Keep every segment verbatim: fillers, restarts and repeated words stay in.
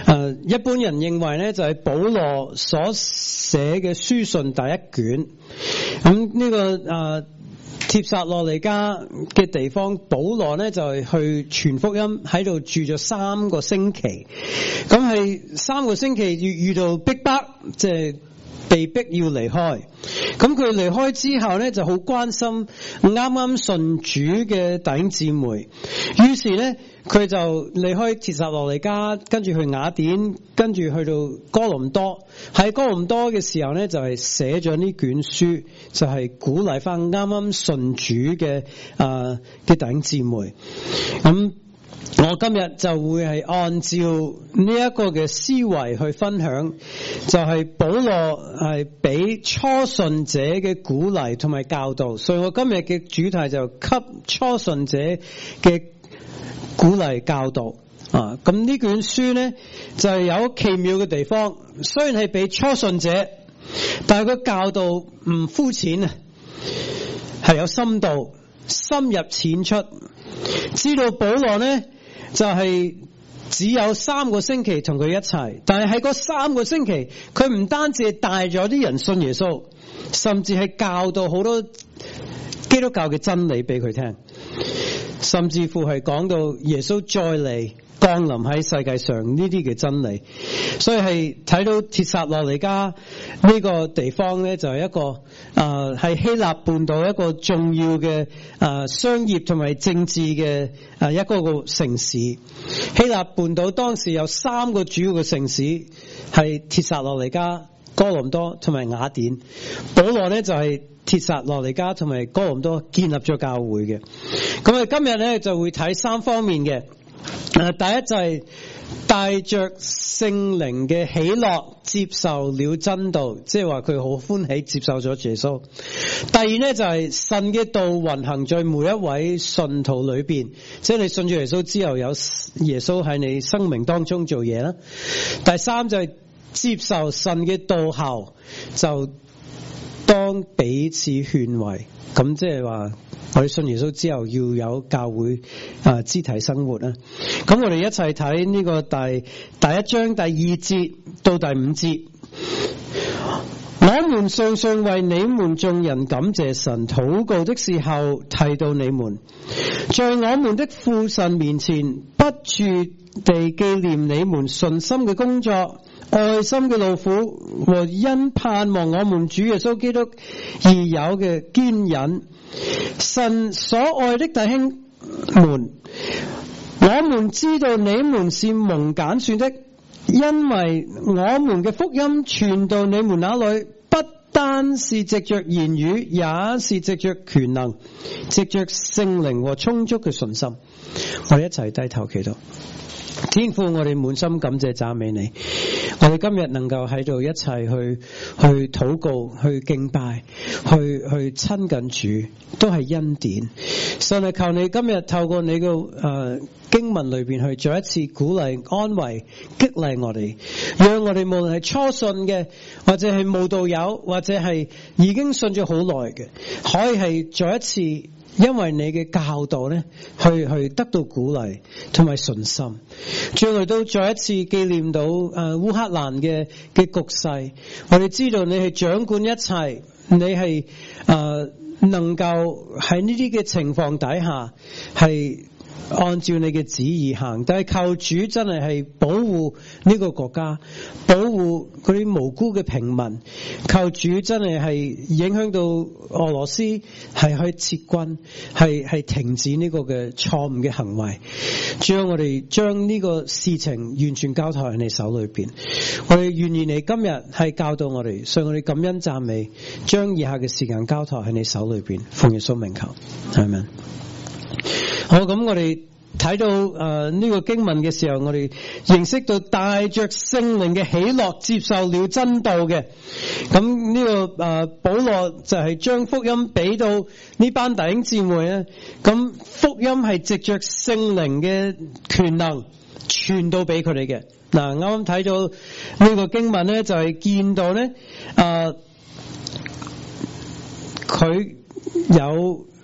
誒，一般人認為咧就係保羅所寫嘅書信第一卷。咁呢個誒帖撒羅尼迦嘅地方，保羅咧就係去傳福音，喺度住咗三個星期。咁係三個星期遇遇到逼迫，即係被逼要離開。咁佢離開之後咧，就好關心啱啱信主嘅弟兄姊妹。於是咧，佢就離開帖撒羅尼迦，跟住去雅典，跟住去到哥林多。喺哥林多嘅時候咧，就係寫咗呢卷書，就係、是、鼓勵翻啱啱信主嘅啊嘅弟兄姊妹。咁我今日就會係按照呢一個嘅思維去分享，就係、是、保羅係俾初信者嘅鼓勵同埋教導，所以我今日嘅主題就給初信者嘅鼓勵教導啊。咁呢卷書呢，就係、是、有奇妙嘅地方，雖然係俾初信者，但係個教導唔膚淺啊，係有深度，深入淺出。知道保羅呢就係只有三個星期同佢一齊，但係喺嗰三個星期，佢唔單止係帶咗啲人信耶穌，甚至係教導好多基督教嘅真理俾佢聽，甚至乎係講到耶穌再嚟降臨喺世界上呢啲嘅真理。所以係睇到帖撒羅尼迦呢個地方咧，就係一個誒係希臘半島一個重要嘅誒商業同埋政治嘅誒一個個城市。希臘半島當時有三個主要嘅城市，係帖撒羅尼迦、哥林多同埋雅典。保羅咧就係帖撒羅尼迦同埋哥林多建立咗教會嘅。咁我哋今日咧就會睇三方面嘅。誒，第一就係帶着聖靈嘅喜樂接受了真道，即係話佢好歡喜接受咗耶穌。第二呢，就係神嘅道運行在每一位信徒裏邊，即係你信咗耶穌之後有耶穌喺你生命當中做嘢啦。第三就係接受神嘅道後就當彼此勸慰，咁即係話我哋信耶穌之後要有教會啊肢體生活啦。咁我哋一齊睇呢個第第一章第二節到第五節。我們常常為你們眾人感謝神，禱告的時候提到你們，在我們的父神面前不住地紀念你們信心嘅工作、愛心嘅勞苦和因盼望我們主耶穌基督而有嘅堅忍。神所愛的弟兄們，我們知道你們是蒙揀選的，因為我們嘅福音傳到你們那裏，不單是藉着言語，也是藉着權能，藉着聖靈和充足嘅信心。我哋一齊低頭祈禱。天父，我哋滿心感謝讚美你，我哋今日能夠喺度一齊去去禱告、去敬拜、去去親近主，都係恩典。神係求你今日透過你嘅誒、呃、經文裏邊去再一次鼓勵、安慰、激勵我哋，讓我哋無論係初信嘅，或者係慕道友，或者係已經信咗好耐嘅，可以係再一次。因為你嘅教導咧，去去得到鼓勵同埋信心。最後都再一次紀念到誒烏克蘭嘅嘅局勢，我哋知道你係掌管一切，你係誒、呃、能夠喺呢啲嘅情況底下係按照你嘅旨意行，但係求主真係係保護呢個國家，保護嗰啲無辜嘅平民。求主真係係影響到俄羅斯係去撤軍，係係停止呢個嘅錯誤嘅行為。主啊，我哋將呢個事情完全交託喺你手裏邊。我哋願意你今日係教導我哋，所以我哋感恩讚美，將以下嘅時間交託喺你手裏邊。奉耶穌名求，阿們。好，咁我哋睇到誒呢、呃這個經文嘅時候，我哋認識到帶着聖靈嘅喜樂接受了真道嘅。咁呢、這個誒、呃、保羅就係將福音俾到呢班弟兄姊妹咧。咁福音係藉着聖靈嘅權能傳到俾佢哋嘅。嗱，啱啱睇到呢個經文咧，就係、是、見到咧誒佢有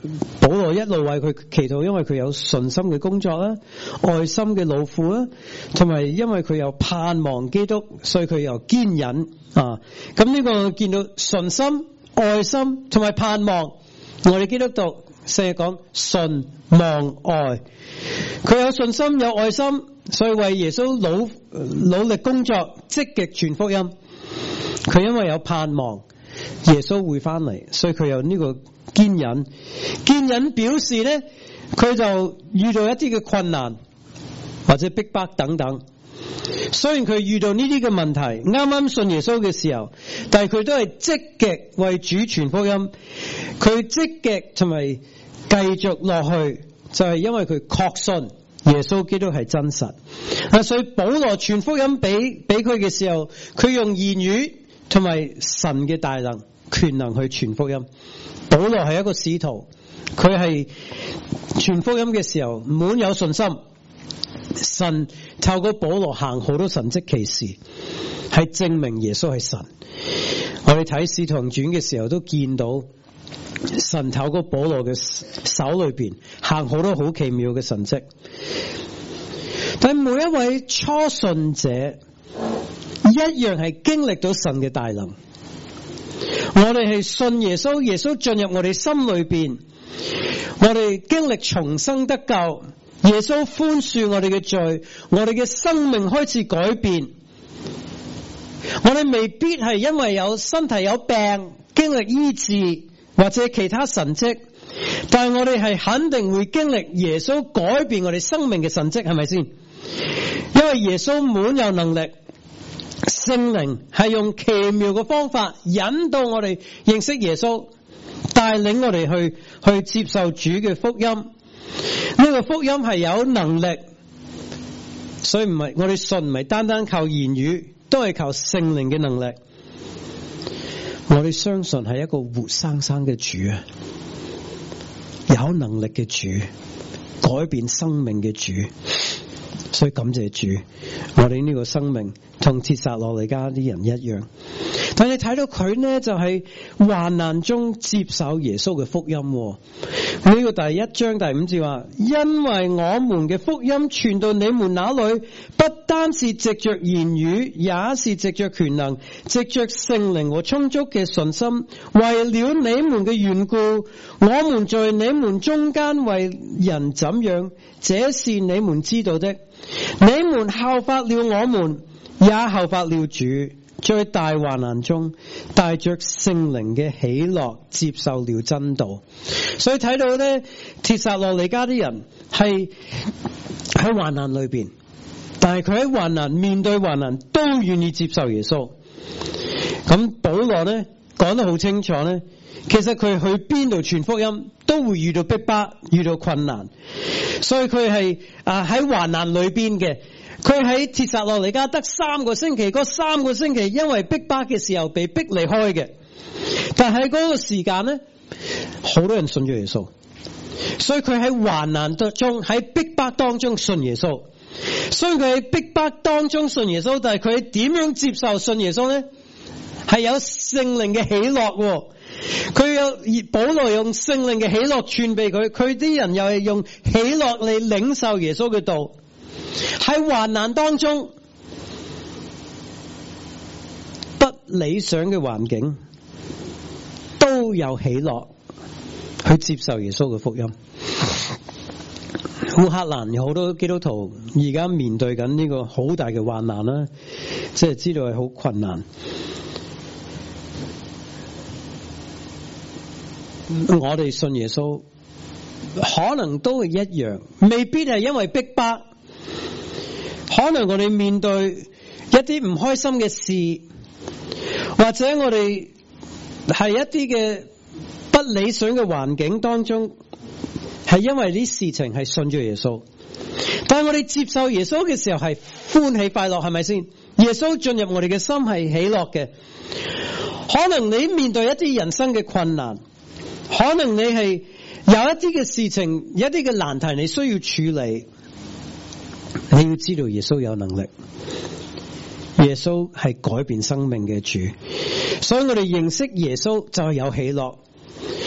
保羅一路為佢祈禱，因為佢有信心嘅工作啦，愛心嘅勞苦啦，同埋因為佢有盼望基督，所以佢有堅忍啊。咁呢個見到信心、愛心同埋盼望，我哋基督徒成日講信望愛，佢有信心有愛心，所以為耶穌努努力工作，積極傳福音。佢因為有盼望耶穌會翻嚟，所以佢有呢個堅忍。堅忍表示呢，佢就遇到一啲嘅困難或者逼迫等等。雖然佢遇到呢啲嘅問題，啱啱信耶穌嘅時候，但係佢都係積極為主傳福音。佢積極同埋繼續落去，就係因為佢確信耶穌基督係真實。啊，所以保羅傳福音俾俾佢嘅時候，佢用言語同埋神嘅大能權能去傳福音。保羅係一個使徒，佢係傳福音嘅時候滿有信心。神透過保羅行好多神蹟奇事，係證明耶穌係神。我哋睇使徒行傳嘅時候都見到神透過保羅嘅手裏邊行好多好奇妙嘅神蹟。但每一位初信者一樣係經歷到神嘅大能。我哋係信耶穌，耶穌進入我哋心裏邊，我哋經歷重生得救，耶穌寬恕我哋嘅罪，我哋嘅生命開始改變。我哋未必係因為有身體有病經歷醫治或者其他神蹟，但係我哋係肯定會經歷耶穌改變我哋生命嘅神蹟，係咪先？因為耶穌滿有能力，聖靈係用奇妙嘅方法引導我哋認識耶穌，帶領我哋去去接受主嘅福音。呢個福音係有能力，所以唔係我哋信唔係單單靠言語，都係靠聖靈嘅能力。我哋相信係一個活生生嘅主啊，有能力嘅主，改變生命嘅主。所以感謝主，我哋呢個生命同帖撒羅尼迦啲人一樣。但係睇到佢呢，就係患難中接受耶穌嘅福音。呢個第一章第五節話，因為我們嘅福音傳到你們那裏，不單是藉着言語，也是藉着權能，藉着聖靈和充足嘅信心。為了你們嘅緣故，我們在你們中間為人怎樣，這是你們知道的。你們效法了我們，也效法了主，在大患難中帶着聖靈嘅喜樂接受了真道。所以睇到咧，帖撒羅尼迦啲人係喺患難裏邊，但係佢喺患難面對患難都願意接受耶穌。咁保羅咧講得好清楚咧，其實佢去邊度傳福音都會遇到逼迫，遇到困難，所以佢係啊喺患難裏邊嘅。佢喺帖撒羅尼迦得三個星期，嗰三個星期因為逼迫嘅時候被逼離開嘅，但係嗰個時間咧，好多人信咗耶穌，所以佢喺患難中，喺逼迫當中信耶穌。所以佢喺逼迫當中信耶穌，但係佢點樣接受信耶穌咧？係有聖靈嘅喜樂。佢有保羅用聖靈嘅喜樂傳俾佢，佢啲人又係用喜樂嚟領受耶穌嘅道。喺患難當中，不理想嘅環境都有喜樂去接受耶穌嘅福音。烏克蘭有好多基督徒而家面對緊呢個好大嘅患難啦，即係知道係好困難。我哋信耶穌可能都係一樣，未必係因為逼迫。可能我哋面對一啲唔開心嘅事，或者我哋係一啲嘅不理想嘅環境當中，係因為啲事情係信咗耶穌。但係我哋接受耶穌嘅時候係歡喜快樂，係咪先？耶穌進入我哋嘅心係喜樂嘅。可能你面對一啲人生嘅困難，可能你係有一啲嘅事情，有一啲嘅難題你需要處理。你要知道耶穌有能力，耶穌係改變生命嘅主，所以我哋認識耶穌就係有喜樂。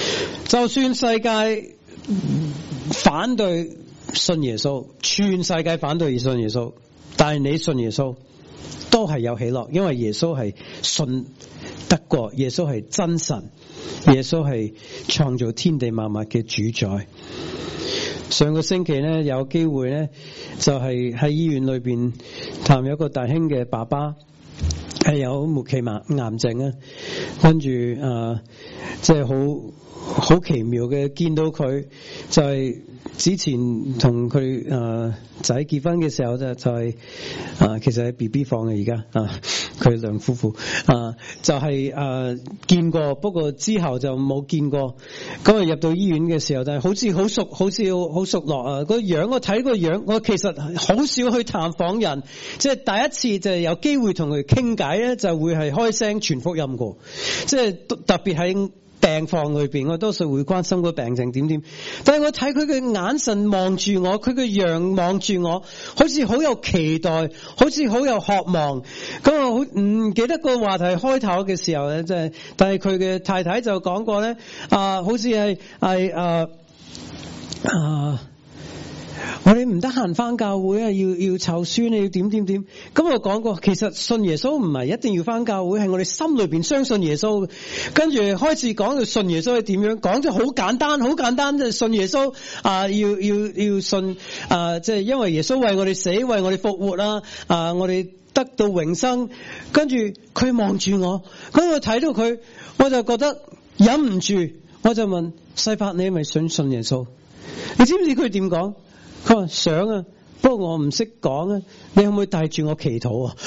就算世界反對信耶穌，全世界反對信耶穌，但係你信耶穌都係有喜樂，因為耶穌係信得過，耶穌係真神，耶穌係創造天地萬物嘅主宰。上個星期咧有機會咧，就係喺醫院裏邊探有一個大兄嘅爸爸係有末期癌癌症啊，跟住誒即係好好奇妙嘅見到佢就係、是。之前同佢誒仔結婚嘅時候就就係、是、啊、呃、其實喺 B B 房嘅而家啊佢兩夫婦啊就係、是、誒、呃、見過，不過之後就冇見過。咁啊入到醫院嘅時候就係好似好熟，好似好熟絡啊個樣，我睇個樣，我其實好少去探訪人，即係第一次就係有機會同佢傾偈咧，就會係開聲傳福音過，即係特別喺病房裏邊，我多數會關心個病情點點，但係我睇佢嘅眼神望住我，佢嘅樣望住我，好似好有期待，好似好有渴望。咁我好唔記得個話題開頭嘅時候咧，即係，但係佢嘅太太就講過咧，啊，好似係係啊啊。我哋唔得閒翻教會啊，要要湊孫，你要點點點。咁我講過，其實信耶穌唔係一定要翻教會，係我哋心裏邊相信耶穌。跟住開始講到信耶穌係點樣，講咗好簡單，好簡單，即係信耶穌啊，要要要信啊，即係因為耶穌為我哋死，為我哋復活啦，啊，我哋得到永生。跟住佢望住我，咁我睇到佢，我就覺得忍唔住，我就問細伯，你係咪想信耶穌？你知唔知佢點講？佢話想啊，不過我唔識講啊，你可唔可以帶住我祈禱啊？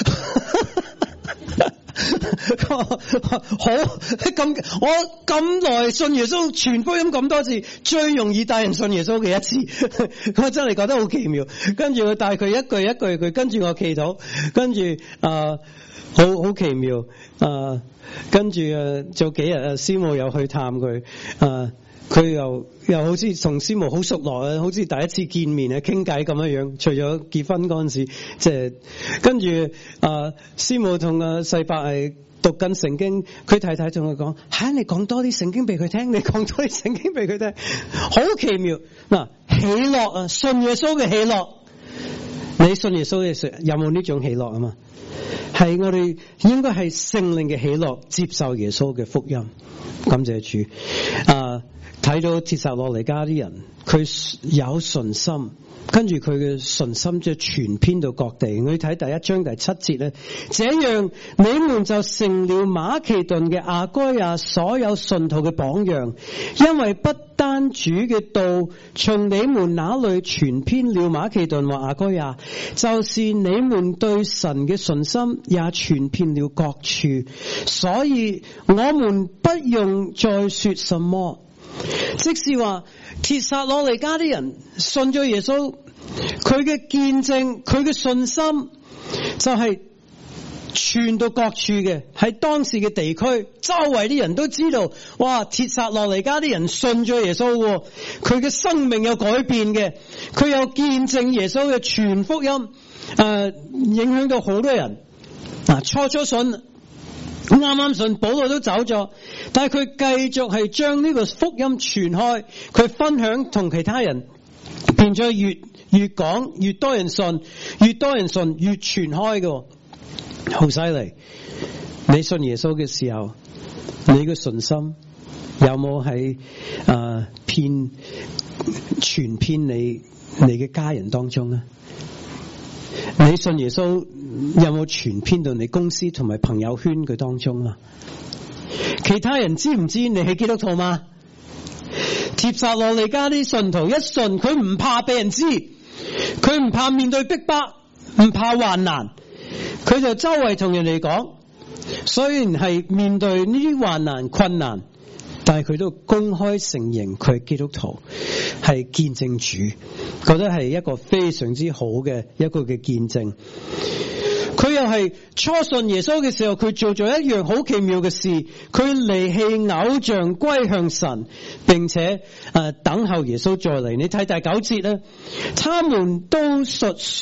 佢話好咁，我咁耐信耶穌傳福音咁多次，最容易帶人信耶穌嘅一次，我真係覺得好奇妙。跟住佢帶佢一句一句，佢跟住我祈禱，跟住啊，好好奇妙啊！跟住啊，做幾日啊，師母又去探佢啊。佢又又好似同師母好熟絡啊，好似第一次見面啊，傾偈咁樣樣。除咗結婚嗰陣時，即係跟住啊，師母同啊細伯係讀緊聖經，佢太太同佢講：吓、啊，你講多啲聖經俾佢聽，你講多啲聖經俾佢聽，好奇妙嗱！喜樂啊，信耶穌嘅喜樂，你信耶穌嘅時有冇呢種喜樂啊？嘛，係我哋應該係聖靈嘅喜樂，接受耶穌嘅福音，感謝主啊！睇到帖撒羅尼迦啲人，佢有信心，跟住佢嘅信心就傳遍到各地。我哋睇第一章第七節咧，這樣你們就成了馬其頓嘅亞該亞所有信徒嘅榜樣，因為不單主嘅道從你們那裏傳遍了馬其頓和亞該亞，就是你們對神嘅信心也傳遍了各處，所以我們不用再說什麼。即是話帖撒羅尼迦啲人信咗耶穌，佢嘅見證，佢嘅信心就係傳到各處嘅，喺當時嘅地區，周圍啲人都知道，哇！帖撒羅尼迦啲人信咗耶穌，佢嘅生命有改變嘅，佢有見證耶穌嘅傳福音，誒、呃，影響到好多人。嗱、啊，初初信。啱啱信，保羅都走咗，但係佢繼續係將呢個福音傳開，佢分享同其他人，變咗越越講越多人信，越多人信越傳開嘅，好犀利！你信耶穌嘅時候，你嘅信心有冇喺誒遍傳遍你你嘅家人當中呢？你信耶穌有冇傳遍到你公司同埋朋友圈嘅當中啊？其他人知唔知你係基督徒嗎？帖撒羅尼迦啲信徒一信，佢唔怕俾人知，佢唔怕面對逼迫，唔怕患難，佢就周圍同人哋講。雖然係面對呢啲患難困難，但係佢都公開承認佢係基督徒，係見證主，覺得係一個非常之好嘅一個嘅見證。佢又係初信耶穌嘅時候，佢做咗一樣好奇妙嘅事，佢離棄偶像歸向神，並且誒、呃、等候耶穌再嚟。你睇第九節咧，他們都述說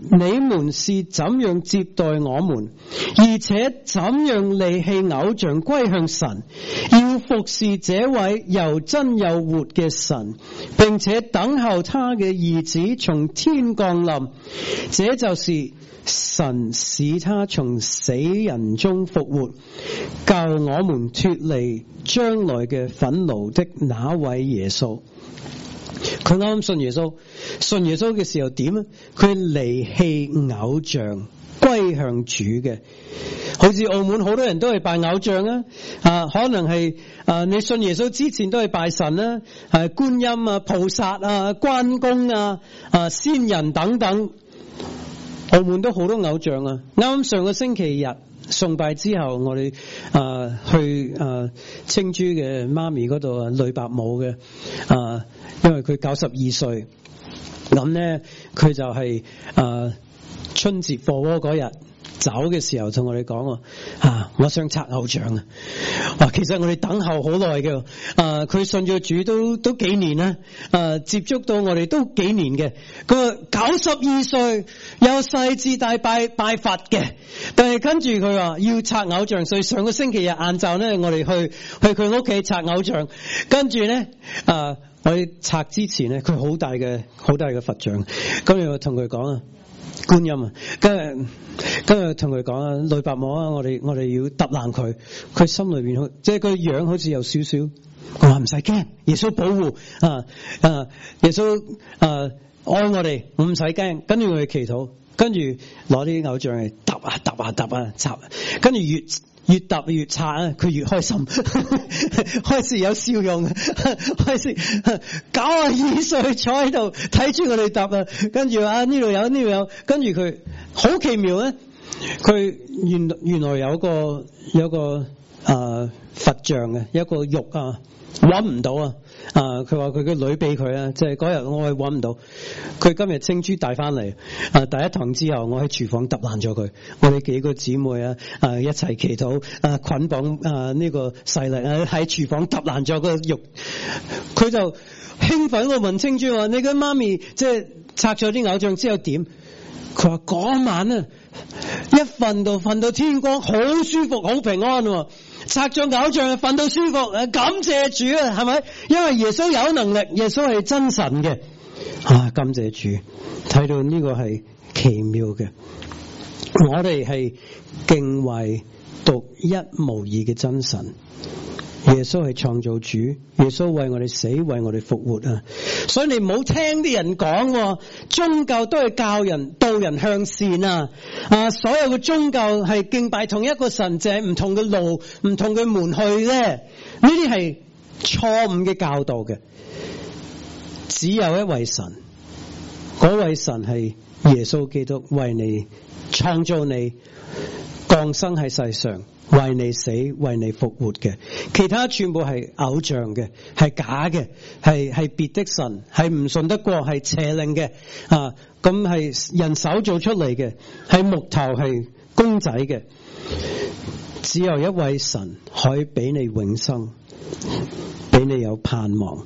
你們是怎樣接待我們，而且怎樣離棄偶像歸向神，要服侍這位又真又活嘅神，並且等候他嘅兒子從天降臨。這就是神使他從死人中復活，救我們脫離將來嘅憤怒的那位耶穌。佢啱啱信耶穌，信耶穌嘅時候點啊？佢離棄偶像，歸向主嘅。好似澳門好多人都係拜偶像啊，啊，可能係啊，你信耶穌之前都係拜神啦，係觀音啊、菩薩啊、關公啊、啊仙人等等。澳門都好多偶像啊！啱啱上個星期日崇拜之後，我哋啊去啊青珠嘅媽咪嗰度啊，呂伯母嘅啊，因為佢九十二歲，咁咧佢就係啊春節火鍋嗰日走嘅時候同我哋講啊，我想拆偶像啊！哇，其實我哋等候好耐嘅，啊，佢信咗主都都幾年啦，啊，接觸到我哋都幾年嘅。佢九十二歲有細至大拜拜佛嘅，但係跟住佢話要拆偶像，所以上個星期日晏晝咧，我哋去去佢屋企拆偶像，跟住咧啊，我哋拆之前咧，佢好大嘅好大嘅佛像，咁我同佢講啊。觀音啊，跟住跟住同佢講啊，呂伯母啊，我哋我哋要揼爛佢，佢心裏邊好，即係個樣好似有少少，佢話唔使驚，耶穌保護啊啊，耶穌啊愛我哋，唔使驚，跟住我哋祈禱，跟住攞啲偶像嚟揼啊揼啊揼啊插，跟住越越揼越拆啊，佢越開心，開始有笑容，開始九十二歲坐喺度睇住我哋揼啊，跟住啊呢度有呢度有，跟住佢好奇妙咧，佢原原來有個有個啊、呃、佛像嘅一個玉啊。揾唔到啊！啊，佢話佢個女俾佢啊，即係嗰日我係揾唔到。佢今日清珠帶翻嚟啊！第一堂之後，我喺廚房揼爛咗佢。我哋幾個姊妹啊啊一齊祈禱啊捆綁啊呢個勢力啊喺廚房揼爛咗個肉。佢就興奮我問清珠話：你個媽咪即係拆咗啲偶像之後點？佢話嗰晚啊，一瞓到瞓到天光，好舒服，好平安喎。拆咗偶像瞓到舒服，誒，感謝主啊，係咪？因為耶穌有能力，耶穌係真神嘅啊！感謝主，睇到呢個係奇妙嘅。我哋係敬畏獨一無二嘅真神。耶穌係創造主，耶穌為我哋死，為我哋復活啊！所以你唔好聽啲人講，宗教都係教人導人向善啊！啊，所有嘅宗教係敬拜同一個神，就係唔同嘅路、唔同嘅門去咧。呢啲係錯誤嘅教導嘅。只有一位神，嗰位神係耶穌基督，為你創造你，降生喺世上。為你死，為你復活嘅，其他全部係偶像嘅，係假嘅，係係別的神，係唔信得過，係邪靈嘅啊！咁係人手做出嚟嘅，係木頭，係公仔嘅。只有一位神可以俾你永生，俾你有盼望。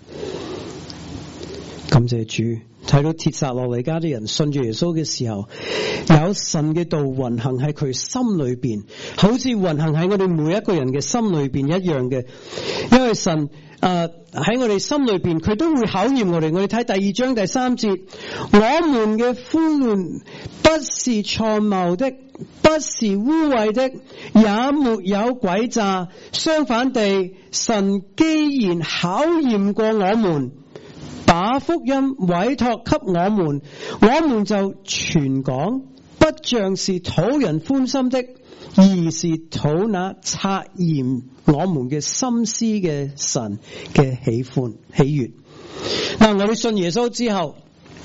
感謝主。睇到帖撒羅尼迦啲人信住耶穌嘅時候，有神嘅道運行喺佢心裏邊，好似運行喺我哋每一個人嘅心裏邊一樣嘅。因為神誒喺我哋心裏邊，佢都會考驗我哋。我哋睇第二章第三節，我們嘅呼喚不是錯謬的，不是污穢的，也沒有詭詐。相反地，神既然考驗過我們，把福音委託給我們，我們就傳講，不像是討人歡心的，而是討那察驗我們嘅心思嘅神嘅喜歡喜悅。嗱，我哋信耶穌之後，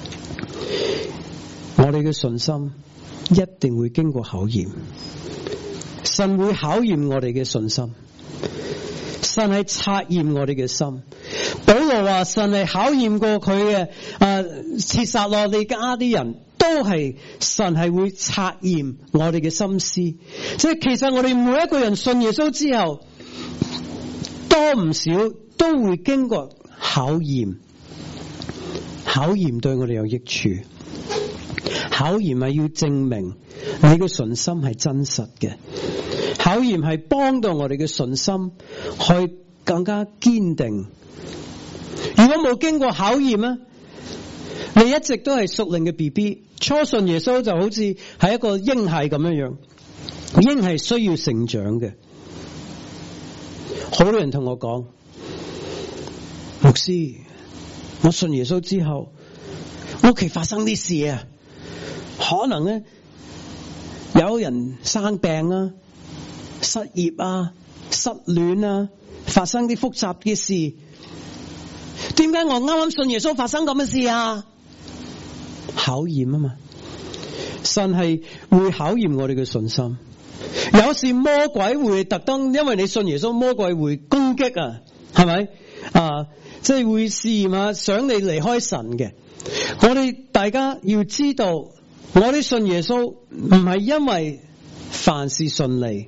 我哋嘅信心一定會經過考驗，神會考驗我哋嘅信心，神係察驗我哋嘅心。保羅話神係考驗過佢嘅啊，帖撒羅尼迦啲人都係神係會察驗我哋嘅心思。即係其實我哋每一個人信耶穌之後，多唔少都會經過考驗，考驗對我哋有益處， 考驗係要證明你嘅信心係真實嘅，考驗係幫到我哋嘅信心去更加堅定。如果冇經過考驗咧，你一直都係屬靈嘅 B B， 初信耶穌就好似係一個嬰孩咁樣樣，嬰孩需要成長嘅。好多人同我講，牧師，我信耶穌之後，屋企發生啲事啊，可能咧有人生病啊、失業啊、失戀啊，發生啲複雜嘅事。點解我啱啱信耶穌發生咁嘅事啊？考驗啊嘛，神係會考驗我哋嘅信心。有時魔鬼會特登，因為你信耶穌，魔鬼會攻擊啊，係咪啊？即係會試驗啊，想你離開神嘅。我哋大家要知道，我哋信耶穌唔係因為凡事順利，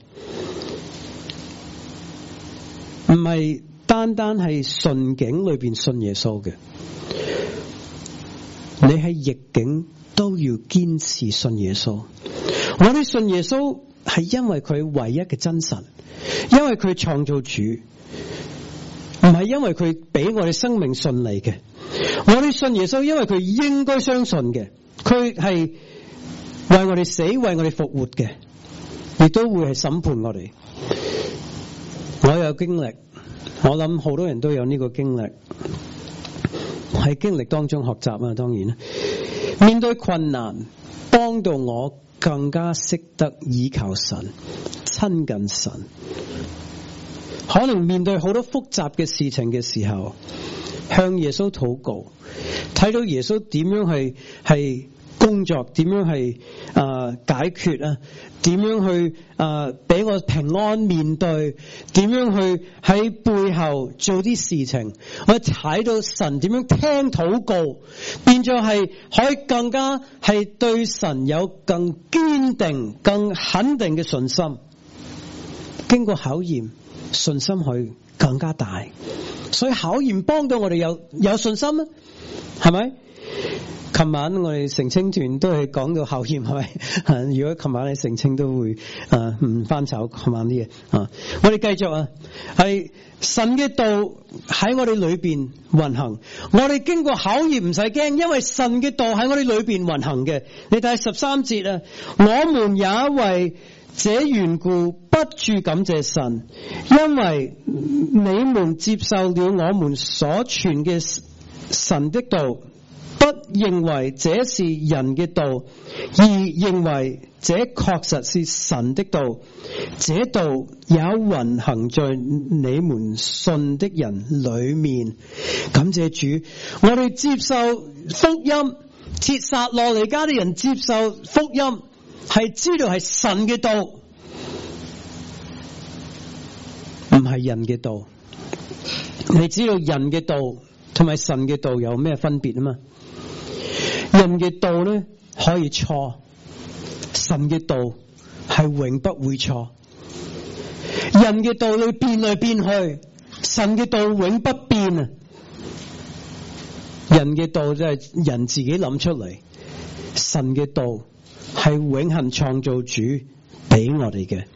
唔係單單係順境裏邊信耶穌嘅。你喺逆境都要堅持信耶穌。我哋信耶穌係因為佢唯一嘅真神，因為佢創造主，唔係因為佢俾我哋生命順利嘅。我哋信耶穌，因為佢應該相信嘅，佢係為我哋死，為我哋復活嘅，亦都會係審判我哋。我有經歷，我諗好多人都有呢個經歷，喺經歷當中學習啊。當然啦，面對困難，幫到我更加識得倚靠神，親近神。可能面對好多複雜嘅事情嘅時候，向耶穌禱告，睇到耶穌點樣係係工作，點樣係啊解決啊，點樣去啊俾我平安面對，點樣去喺背後做啲事情，我睇到神點樣聽禱告，變咗係可以更加係對神有更堅定、更肯定嘅信心。經過考驗，信心去更加大。所以考驗幫到我哋有有信心啊，係咪？琴晚我哋成青團都係講到考驗，係咪？如果琴晚你成青都會啊唔翻炒琴晚啲嘢啊，我哋繼續啊，係神嘅道喺我哋裏邊運行，我哋經過考驗唔使驚，因為神嘅道喺我哋裏邊運行嘅。你睇十三節啊，我們也為這緣故不住感謝神，因為你們接受了我們所傳嘅神的道，不認為這是人嘅道，而認為這確實是神的道。這道也運行在你們信的人裏面。感謝主，我哋接受福音，帖撒羅尼迦啲人接受福音，係知道係神嘅道，唔係人嘅道。你知道人嘅道同埋神嘅道有咩分別啊嘛？人嘅道咧可以錯，神嘅道係永不會錯。人嘅道你變來變去，神嘅道永不變啊！人嘅道就係人自己諗出嚟，神嘅道係永恆創造主俾我哋嘅。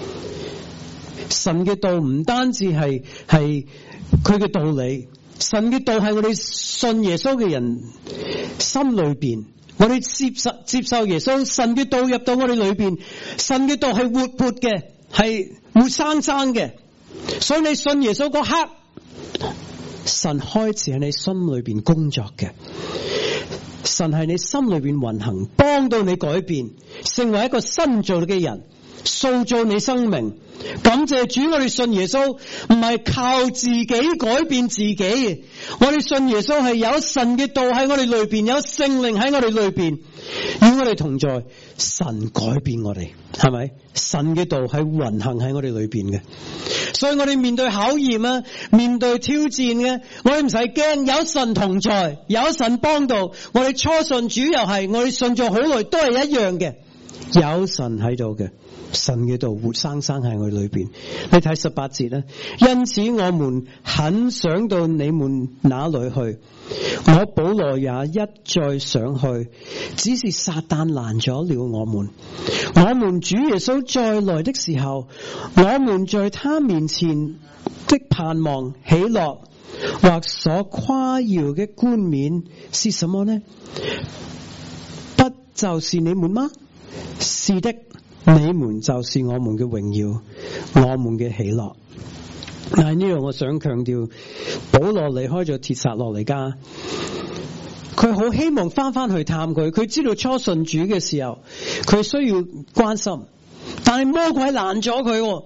神嘅道唔單止係係佢嘅道理，神嘅道係我哋信耶穌嘅人心裏邊，我哋接受接受耶穌，神嘅道入到我哋裏邊，神嘅道係活潑嘅，係活生生嘅。所以你信耶穌嗰刻，神開始喺你心裏邊工作嘅，神係你心裏邊運行，幫到你改變，成為一個新造嘅人，塑造你生命。感謝主，我哋信耶穌唔係靠自己改變自己，我哋信耶穌係有神嘅道喺我哋裏邊，有聖靈喺我哋裏邊，與我哋同在，神改變我哋，係咪？神嘅道係運行喺我哋裏邊嘅，所以我哋面對考驗啊，面對挑戰嘅，我哋唔使驚，有神同在，有神幫到我哋。初信主又係，我哋信咗好耐都係一樣嘅。 有神喺度嘅，神嘅道活生生喺我裏邊。你睇十八節啦，因此我們很想到你們那裏去，我保羅也一再想去，只是撒旦攔咗了我們。我們主耶穌再來的時候，我們在他面前的盼望喜樂或所誇耀嘅冠冕是什麼呢？不就是你們嗎？是的，你們就是我們嘅榮耀，我們嘅喜樂。但係呢度我想強調，保羅離開咗帖撒羅尼迦，佢好希望翻翻去探佢。佢知道初信主嘅時候，佢需要關心，但係魔鬼攔咗佢。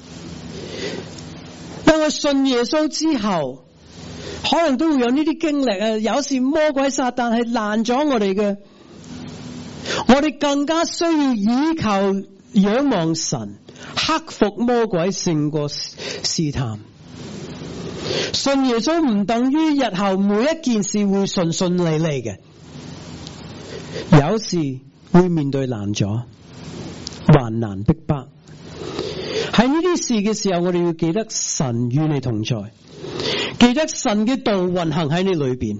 當我信耶穌之後，可能都會有呢啲經歷啊。有時魔鬼撒旦係攔咗我哋嘅，我哋更加需要依靠仰望神，克服魔鬼，勝過試探。信耶穌唔等於日後每一件事會順順利利嘅，有時會面對難阻、患難逼迫。喺呢啲事嘅時候，我哋要記得神與你同在，記得神嘅道運行喺你裏邊。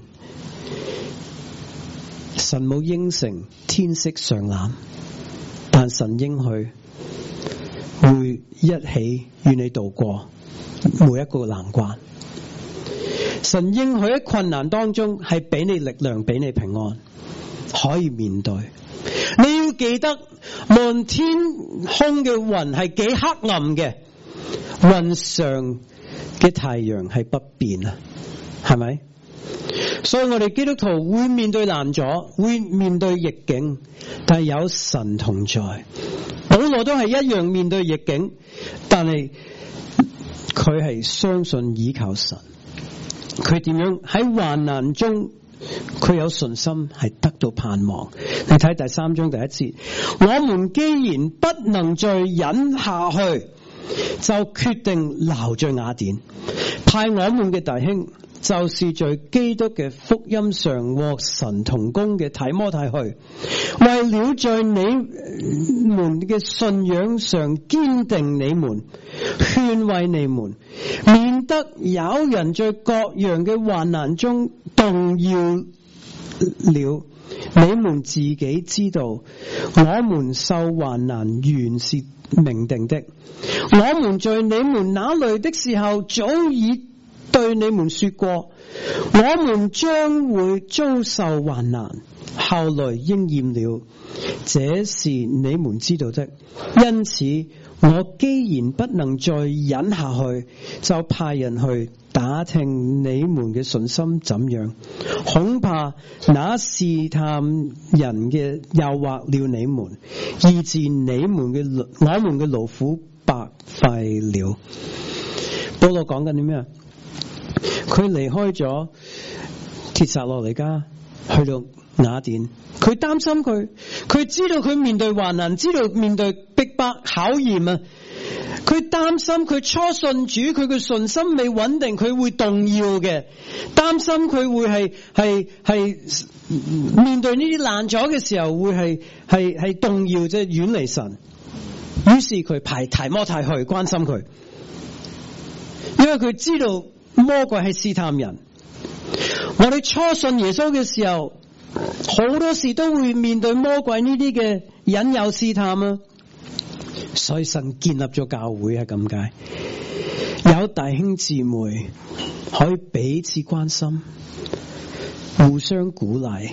神冇應承天色上藍，但神應許會一起與你度過每一個難關。神應許喺困難當中係俾你力量，俾你平安，可以面對。你要記得，無論天空嘅雲係幾黑暗嘅，雲上嘅太陽係不變啊，係咪？所以我哋基督徒會面對難阻，會面對逆境，但係有神同在。保羅都係一樣面對逆境，但係佢係相信依靠神。佢點樣喺患難中，佢有信心係得到盼望。你睇第三章第一節，我們既然不能再忍下去，就決定留在雅典，派我們嘅弟兄，就是在基督嘅福音上和神同工嘅提摩太去，為了在你們嘅信仰上堅定你們，勸慰你們，免得有人在各樣嘅患難中動搖了。你們自己知道，我們受患難原是命定的。我們在你們那裏的時候，早已對你們說過，我們將會遭受患難，後來應驗了，這是你們知道的。因此我既然不能再忍下去，就派人去打聽你們嘅信心怎樣，恐怕那試探人嘅誘惑了你們，以致你們嘅我們嘅勞苦白費了。保羅講緊啲咩啊？佢離開咗帖撒羅尼迦，去到雅典，佢擔心佢，佢知道佢面對患難，知道面對逼迫考驗啊！佢擔心佢初信主，佢嘅信心未穩定，佢會動搖嘅，擔心佢會係係係面對呢啲難阻嘅時候會係係係動搖，即係遠離神。於是佢派提摩太去關心佢，因為佢知道魔鬼係試探人。我哋初信耶穌嘅時候，好多時都會面對魔鬼呢啲嘅引誘試探啊。所以神建立咗教會係咁解，有弟兄姊妹可以彼此關心，互相鼓勵，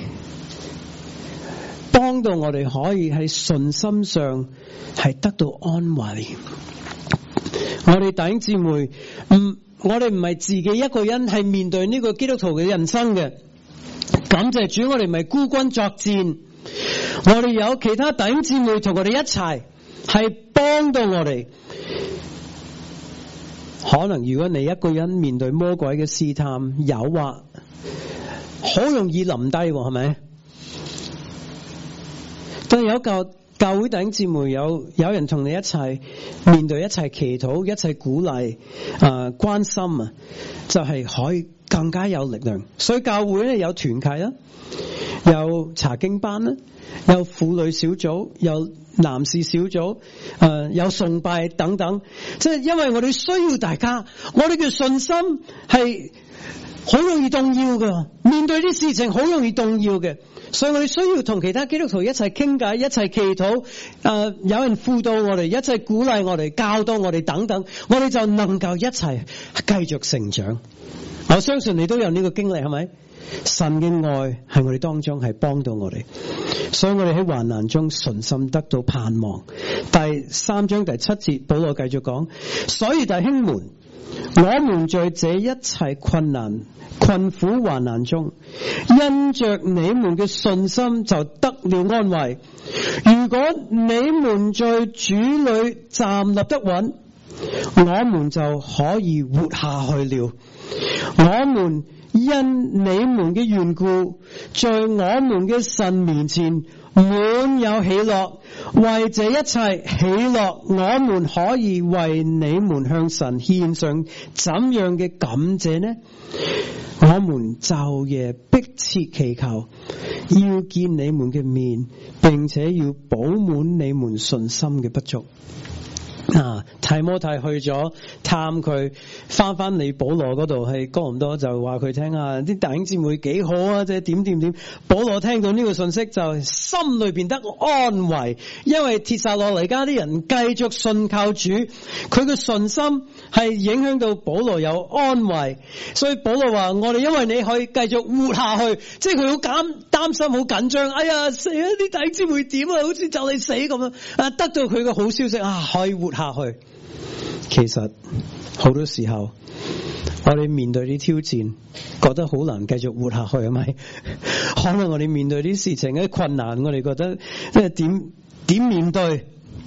幫到我哋可以喺信心上係得到安慰。我哋弟兄姊妹唔，我哋唔係自己一個人係面對呢個基督徒嘅人生嘅。感謝主，我哋唔係孤軍作戰，我哋有其他弟兄姊妹同我哋一齊，係幫到我哋。可能如果你一個人面對魔鬼嘅試探誘惑，好容易冧低，係咪？但係有個教會弟兄姊妹有有人同你一齊面對，一齊祈禱，一齊鼓勵啊、呃、關心啊，就係、是、可以更加有力量。所以教會咧有團契啦，有查經班啦，有婦女小組，有男士小組，誒、呃、有崇拜等等。即係因為我哋需要大家，我哋嘅信心係好容易動搖嘅，面對啲事情好容易動搖嘅，所以我哋需要同其他基督徒一齊傾偈，一齊祈禱，誒、呃、有人輔導我哋，一齊鼓勵我哋，教導我哋等等，我哋就能夠一齊繼續成長。我相信你都有呢個經歷，係咪？神嘅愛係我哋當中係幫到我哋，所以我哋喺患難中信心得到盼望。第三章第七節保羅繼續講，所以弟兄們，我們在這一切困難困苦患難中，因着你們嘅信心就得了安慰。如果你們在主裏站立得穩，我們就可以活下去了。我們因你們嘅緣故，在我們嘅神面前滿有喜樂，為這一切喜樂，我們可以為你們向神獻上怎樣嘅感謝呢？我們晝夜迫切祈求，要見你們嘅面，並且要補滿你們信心嘅不足。啊，提摩太去咗探佢，翻翻嚟保羅嗰度，係哥林多就話佢聽啊，啲弟兄姊妹幾好啊，即係點點點。保羅聽到呢個信息就心裏邊得安慰，因為帖撒羅尼迦啲人繼續信靠主，佢嘅信心係影響到保羅有安慰，所以保羅話我哋因為你可以繼續活下去，即係佢好擔擔心好緊張，哎呀死啊，啲弟兄姊妹點啊，好似就嚟死咁樣啊，得到佢嘅好消息啊，可以活下去。其實好多時候我哋面對啲挑戰覺得好難繼續活下去，係咪？可能我哋面對啲事情啲困難，我哋覺得即係點點面對？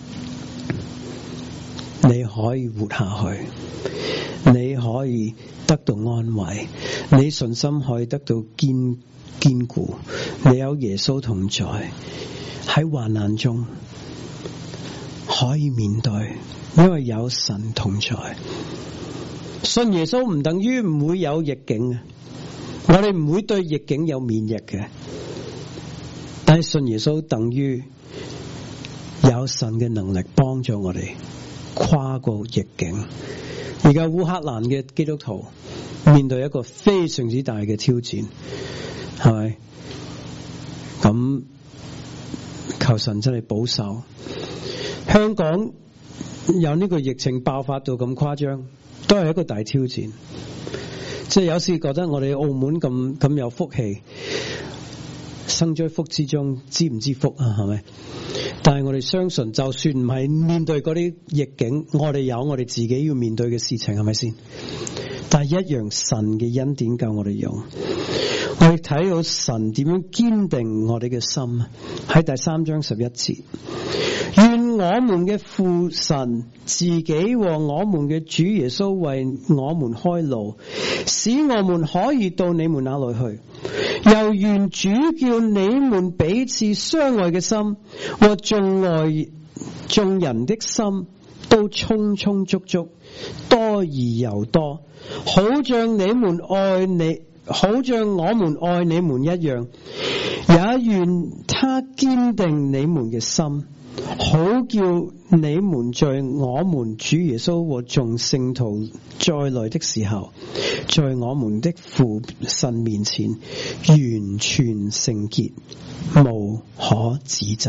你可以活下去，你可以得到安慰，你信心可以得到堅堅固，你有耶穌同在，喺患難中可以面對，因為有神同在。信耶穌唔等於唔會有逆境嘅，我哋唔會對逆境有免疫嘅，但係信耶穌等於有神嘅能力幫助我哋跨過逆境。而家烏克蘭嘅基督徒面對一個非常之大嘅挑戰，係咪？咁求神真係保守。香港有呢個疫情爆發到咁誇張，都係一個大挑戰。即係有時覺得我哋澳門咁咁有福氣，生在福之中，知唔知福啊？係咪？但係我哋相信，就算唔係面對嗰啲逆境，我哋有我哋自己要面對嘅事情，係咪先？但係一樣神嘅恩典夠我哋用。我哋睇到神點樣堅定我哋嘅心，喺第三章十一節，願我們嘅父神自己和我們嘅主耶穌為我們開路，使我們可以到你們那裏去。又願主叫你們彼此相愛嘅心和眾愛眾人的心都充充足足，多而又多，好像你們愛你，好像我們愛你們一樣。也願他堅定你們嘅心，好叫你們在我們主耶穌和眾聖徒再來的時候，在我們的父神面前完全聖潔，無可指責。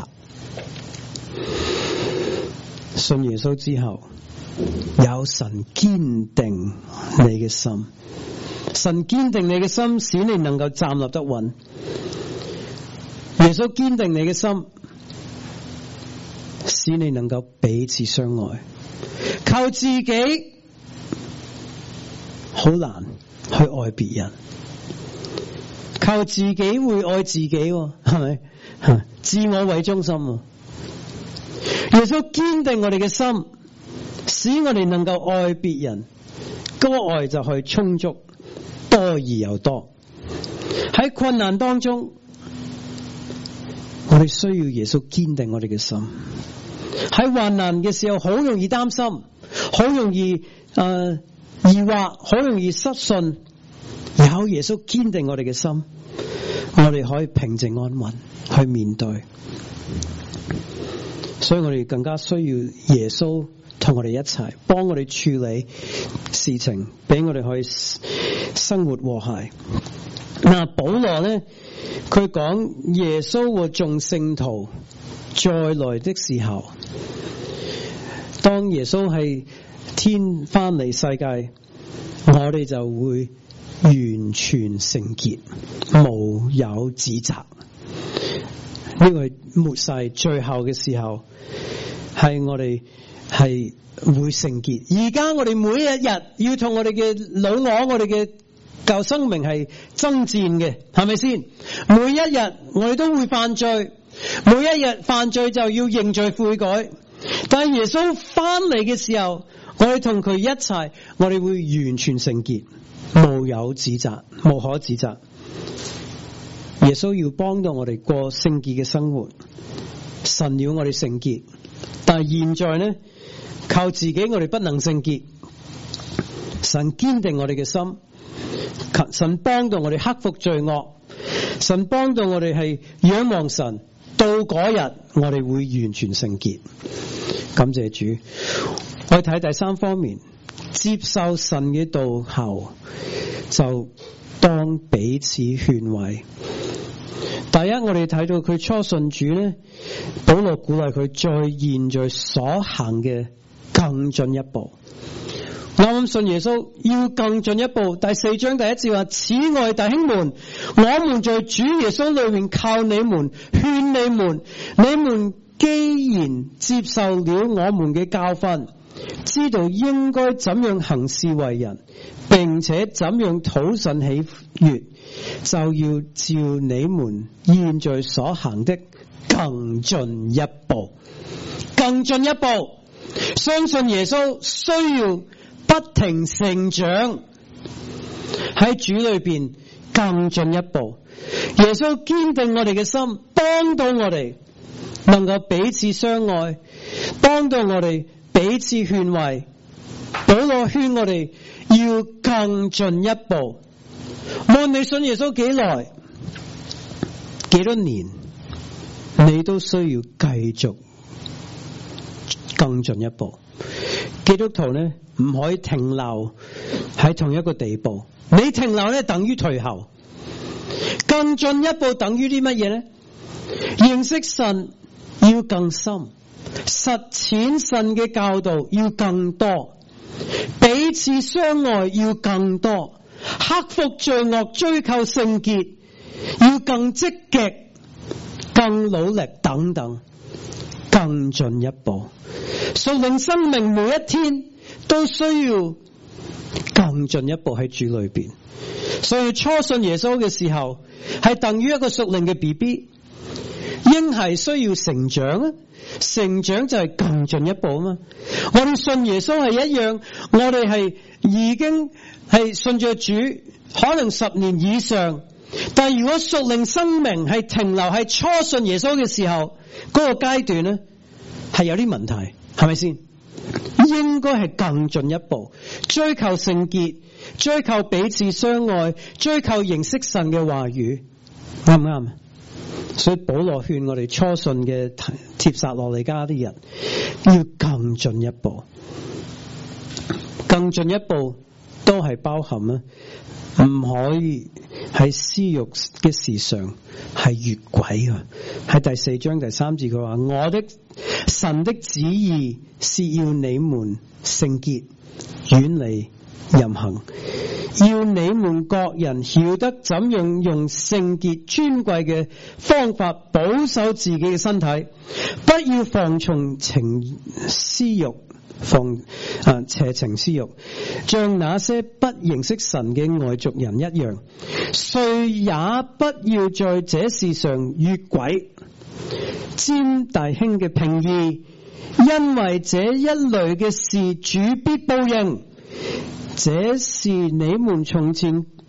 信耶穌之後，有神堅定你嘅心，神堅定你嘅心，使你能夠站立得穩。耶穌堅定你嘅心，使你能夠彼此相愛。靠自己好難去愛別人，靠自己會愛自己，係咪？自我為中心。耶穌堅定我哋嘅心，使我哋能夠愛別人，嗰個愛就去充足，多而又多。喺困難當中，我我哋需要耶穌堅定我哋嘅心。喺患難嘅時候，好容易擔心，好容易誒、呃、疑惑，好容易失信。有耶穌堅定我哋嘅心，我哋可以平靜安穩去面對。所以我哋更加需要耶穌同我哋一齊，幫我哋處理事情，俾我哋可以生活和諧。嗱，保羅咧，佢講耶穌和眾聖徒再來的時候，當耶穌係天翻嚟世界，我哋就會完全聖潔，無有指責。呢個係末世最後嘅時候，係我哋係會聖潔。而家我哋每一日要同我哋嘅老我，我哋嘅舊生命係爭戰嘅，係咪先？每一日我哋都會犯罪，每一日犯罪就要認罪悔改。但係耶穌翻嚟嘅時候，我哋同佢一齊，我哋會完全聖潔，無有指責，無可指責。耶穌要幫到我哋過聖潔嘅生活，神要我哋聖潔，但係現在呢，靠自己我哋不能聖潔，神堅定我哋嘅心，神幫到我哋克服罪惡，神幫到我哋係仰望神，到嗰日我哋會完全聖潔。感謝主。我哋睇第三方面，接受神嘅道後，就當彼此勸慰。第一，我哋睇到佢初信主咧，保羅鼓勵佢在現在所行嘅更進一步。啱啱信耶穌要更進一步。第四章第一節話：此外弟兄們，我們在主耶穌裏面靠你們，勸你們，你們既然接受了我們嘅教訓，知道應該怎樣行事為人，並且怎樣討神喜悅，就要照你們現在所行的更進一步。更進一步，相信耶穌需要不停成長，喺主裏邊更進一步。耶穌堅定我哋嘅心，幫到我哋能夠彼此相愛，幫到我哋彼此勸慰。保羅勸我哋要更進一步。無論你信耶穌幾耐，幾多年，你都需要繼續更進一步。基督徒呢，唔可以停留喺同一個地步，你停留呢，等於退後。更進一步等於啲乜嘢呢？認識神要更深，實踐神嘅教導要更多，彼此相愛要更多，克服罪惡，追求聖潔要更積極、更努力等等，更進一步。屬靈生命每一天都需要更進一步喺主裏邊。所以初信耶穌嘅時候，係等於一個屬靈嘅 B B， 嬰孩需要成長啊，成長就係更進一步啊嘛。我哋信耶穌係一樣，我哋係已經係信着主可能十年以上，但係如果屬靈生命係停留喺初信耶穌嘅時候嗰個階段咧，係有啲問題，係咪先？應該係更進一步，追求聖潔，追求彼此相愛，追求認識神嘅話語，啱唔啱？所以保羅勸我哋初信嘅帖撒羅尼迦啲人要更進一步，更進一步都係包含啊，唔可以喺私欲嘅事上係越軌啊。喺第四章第三節佢話：我的神的旨意是要你們聖潔，遠離淫行，要你們各人曉得怎樣用聖潔尊貴嘅方法保守自己嘅身體，不要放從情私欲，放啊邪情私欲，像那些不認識神嘅外族人一樣。誰也不要在這事上越軌，佔弟兄嘅便宜，因為這一類嘅事主必報應。這是你們從前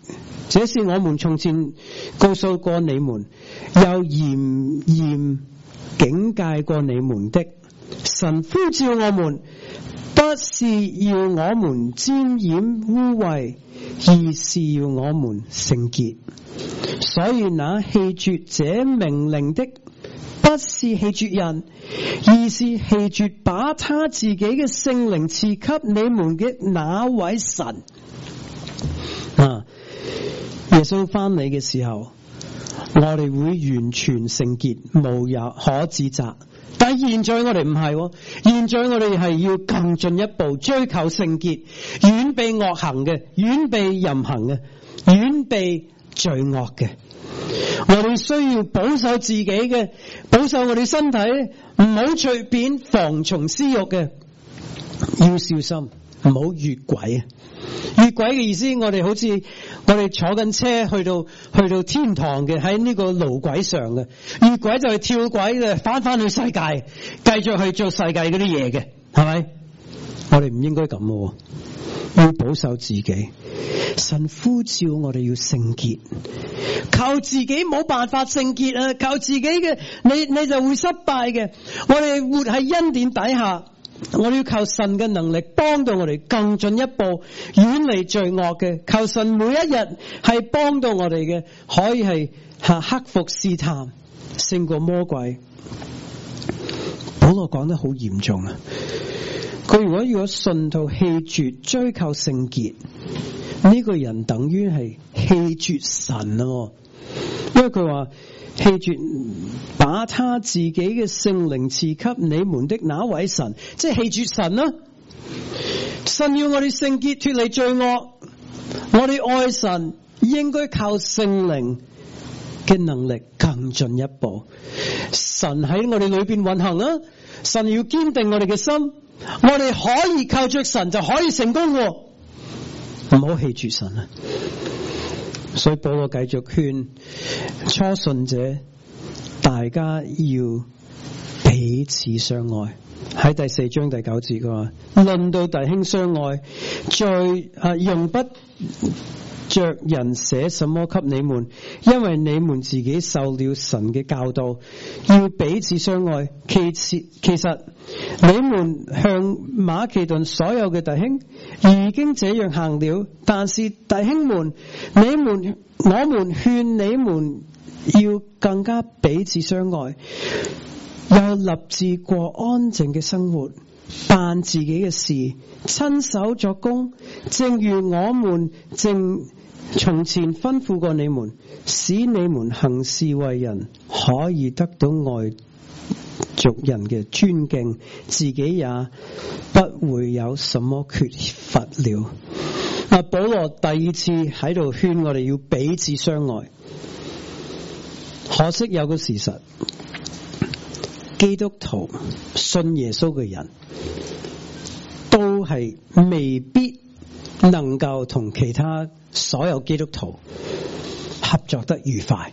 這是我們從前告訴過你們，又嚴嚴警戒過你們的。神呼召我們，不是要我們沾染污穢，而是要我們聖潔。所以那棄絕這命令的，不是棄絕人，而是棄絕把他自己嘅聖靈賜給你們嘅那位神。啊，耶穌翻嚟嘅時候，我哋會完全聖潔，無有可指責。但係現在我哋唔係，現在我哋係要更進一步追求聖潔，遠避惡行嘅，遠避淫行嘅，遠避罪惡嘅。我哋需要保守自己嘅，保守我哋身體，唔好隨便防從私欲嘅，要小心，唔好越軌啊！越軌嘅意思，我哋好似我哋坐緊車去到去到天堂嘅，喺呢個路軌上嘅，越軌就係跳軌嘅，翻翻去世界，繼續去做世界嗰啲嘢嘅，係咪？我哋唔應該咁喎，要保守自己。神呼召我哋要聖潔，靠自己冇辦法聖潔啊！靠自己嘅，你你就會失敗嘅。我哋活喺恩典底下，我哋要靠神嘅能力幫到我哋更進一步遠離罪惡嘅。靠神每一日係幫到我哋嘅，可以係吓克服試探，勝過魔鬼。保羅講得好嚴重啊！佢如果如果信徒棄絕追求聖潔，呢個人等於係棄絕神啊！因為佢話棄絕把他自己嘅聖靈賜給你們的那位神，即係棄絕神啦。神要我哋聖潔脫離罪惡，我哋愛神應該靠聖靈嘅能力更進一步。神喺我哋裏邊運行啊！神要堅定我哋嘅心，我哋可以靠着神就可以成功喎。唔好棄絕神啊！所以保羅繼續勸初信者，大家要彼此相愛。喺第四章第九節佢話：論到弟兄相愛，再啊用不着人寫什麼給你們，因為你們自己受了神嘅教導，要彼此相愛。其次，其實你們向馬其頓所有嘅弟兄已經這樣行了，但是弟兄們，你們我們勸你們要更加彼此相愛，又立志過安靜嘅生活，辦自己嘅事，親手作工，正如我們正從前吩咐過你們，使你們行事為人可以得到外族人嘅尊敬，自己也不會有什麼缺乏了。啊，保羅第二次喺度勸我哋要彼此相愛。可惜有個事實，基督徒信耶穌嘅人都係未必能夠同其他所有基督徒合作得愉快，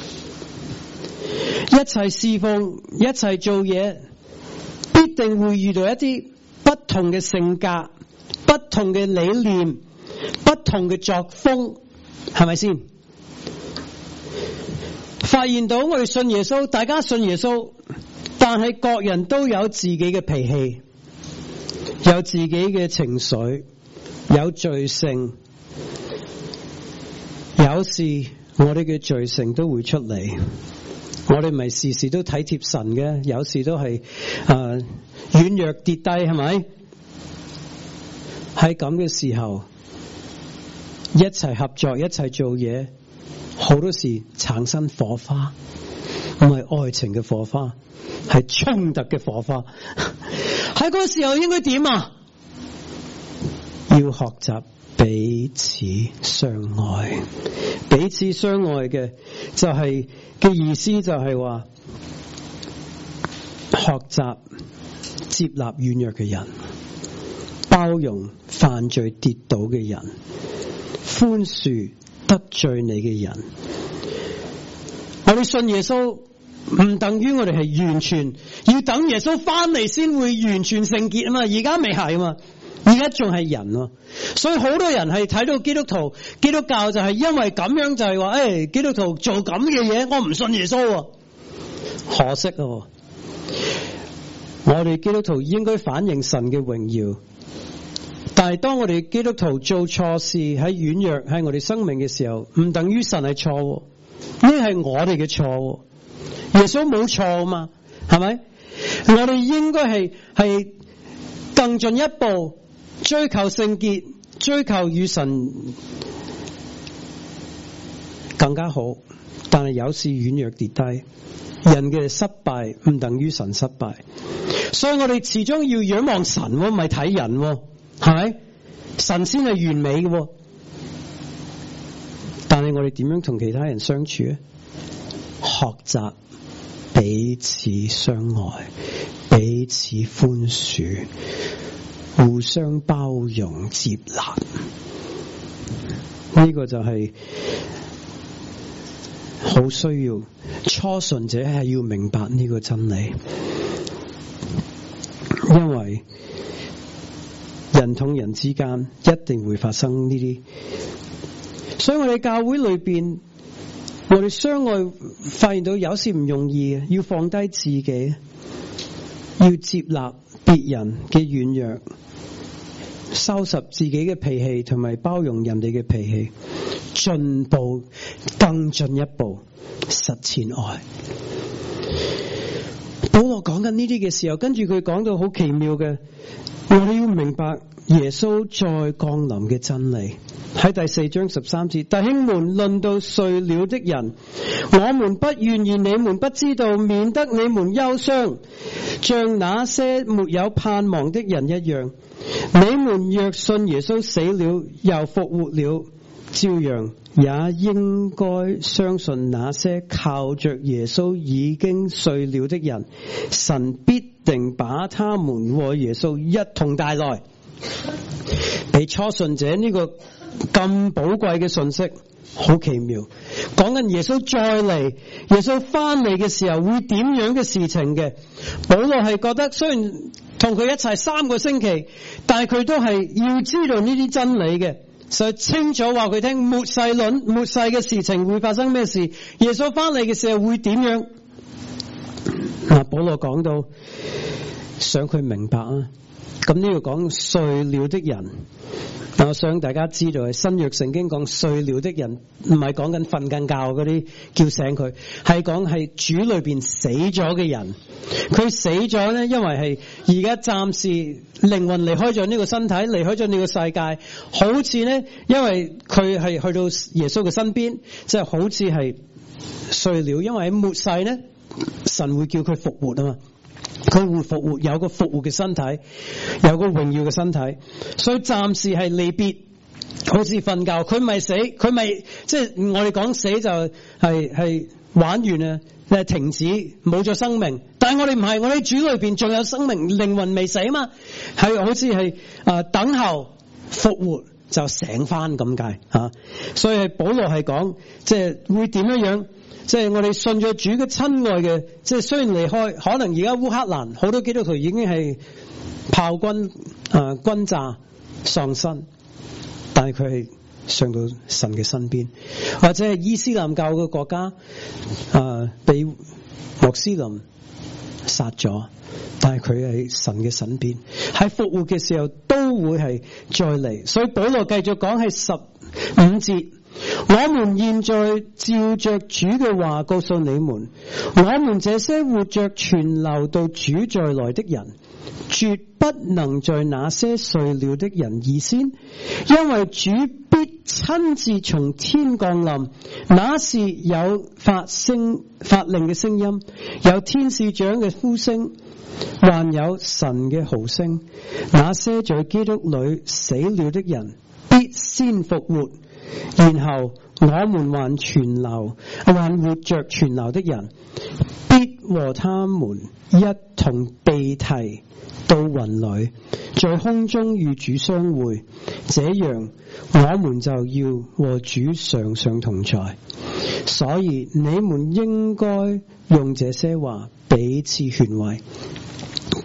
一齊侍奉，一齊做嘢，必定會遇到一啲不同嘅性格、不同嘅理念、不同嘅作風，係咪先？發現到我哋信耶穌，大家信耶穌，但係各人都有自己嘅脾氣，有自己嘅情緒，有罪性。有時我哋嘅罪性都會出嚟，我哋咪時時都體貼神嘅，有時都係誒軟弱跌低，係咪？喺咁嘅時候，一齊合作，一齊做嘢，好多時產生火花，唔係愛情嘅火花，係衝突嘅火花。喺嗰個時候應該點啊？要學習彼此相愛，彼此相愛嘅就係、是、嘅意思就係話學習接納軟弱嘅人，包容犯罪跌倒嘅人，寬恕得罪你嘅人。我哋信耶穌唔等於我哋係完全，要等耶穌翻嚟先會完全聖潔啊嘛，而家未係啊嘛。 而家仲係人喎。所以好多人係睇到基督徒、基督教就係因為咁樣就係話，誒、哎，基督徒做咁嘅嘢，我唔信耶穌喎。可惜啊，我哋基督徒應該反映神嘅榮耀。但係當我哋基督徒做錯事喺軟弱喺我哋生命嘅時候，唔等於神係錯，呢係我哋嘅錯。耶穌冇錯嘛，係咪？我哋應該係係更進一步追求聖潔，追求與神更加好。但係有時軟弱跌低，人嘅失敗唔等於神失敗，所以我哋始終要仰望神，唔係睇人。係咪？神先係完美嘅，但係我哋點樣同其他人相處咧？學習彼此相愛，彼此寬恕，互相包容接納。呢個就係好需要初信者係要明白呢個真理，因為人同人之間一定會發生呢啲，所以我哋教會裏邊，我哋相愛發現到有時唔容易嘅，要放低自己，要接納別人嘅軟弱，收拾自己嘅脾氣，同埋包容人哋嘅脾氣，進步更進一步實踐愛。保羅講緊呢啲嘅時候，跟住佢講到好奇妙嘅，我哋要明白耶穌再降臨嘅真理。喺第四章十三節，弟兄們，論到睡了的人，我們不願意你們不知道，免得你們憂傷，像那些沒有盼望的人一樣。你們若信耶穌死了又復活了，照樣也應該相信那些靠着耶穌已經睡了的人，神必定把他們和耶穌一同帶來。俾初信者呢個咁寶貴嘅信息好奇妙，講緊耶穌再嚟，耶穌翻嚟嘅時候會點樣嘅事情嘅。保羅係覺得雖然同佢一齊三個星期，但係佢都係要知道呢啲真理嘅，所以清楚話佢聽末世論、末世嘅事情會發生咩事，耶穌翻嚟嘅時候會點樣。嗱，保羅講到想佢明白啊。咁呢個講睡了的人，我想大家知道係新約聖經講睡了的人，唔係講緊瞓緊覺嗰啲叫醒佢，係講係主裏邊死咗嘅人。佢死咗咧，因為係而家暫時靈魂離開咗呢個身體，離開咗呢個世界，好似咧，因為佢係去到耶穌嘅身邊，即係好似係睡了，因為喺末世咧，神會叫佢復活啊嘛。佢會復活，有個復活嘅身體，有個榮耀嘅身體，所以暫時係離別，好似瞓覺。佢咪死，佢咪即係我哋講死就係係玩完啊，係停止，冇咗生命。但係我哋唔係，我哋主裏邊仲有生命，靈魂未死嘛，係好似係啊等候復活就醒翻咁解吓。所以保羅係講，即係會點樣樣。即係我哋信咗主嘅親愛嘅，即係雖然離開，可能而家烏克蘭好多基督徒已經係炮軍啊轟炸喪生，但係佢係上到神嘅身邊，或者係伊斯蘭教嘅國家啊被穆斯林殺咗，但係佢喺神嘅身邊，喺復活嘅時候都會係再嚟。所以保羅繼續講係十五節。我們現在照着主嘅話告訴你們，我們這些活着存留到主再來的人，絕不能在那些睡了的人以先，因為主必親自從天降臨，那時有發聲發令嘅聲音，有天使長嘅呼聲，還有神嘅號聲，那些在基督裏死了的人必先復活，然後我們還存留還活着存留的人，必和他們一同被提到雲裏，在空中與主相會，這樣我們就要和主常常同在。所以你們應該用這些話彼此勸慰，